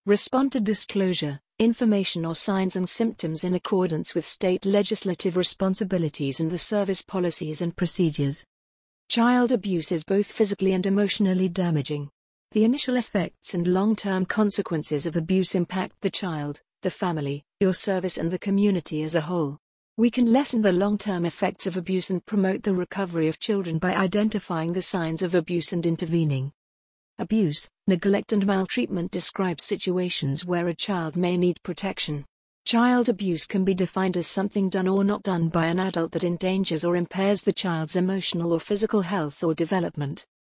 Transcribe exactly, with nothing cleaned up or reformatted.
Respond to disclosure, information or signs and symptoms in accordance with state legislative responsibilities and the service policies and procedures. Child abuse is both physically and emotionally damaging. The initial effects and long-term consequences of abuse impact the child, the family, your service and the community as a whole. We can lessen the long-term effects of abuse and promote the recovery of children by identifying the signs of abuse and intervening. Abuse, neglect and maltreatment describe situations where a child may need protection. Child abuse can be defined as something done or not done by an adult that endangers or impairs the child's emotional or physical health or development.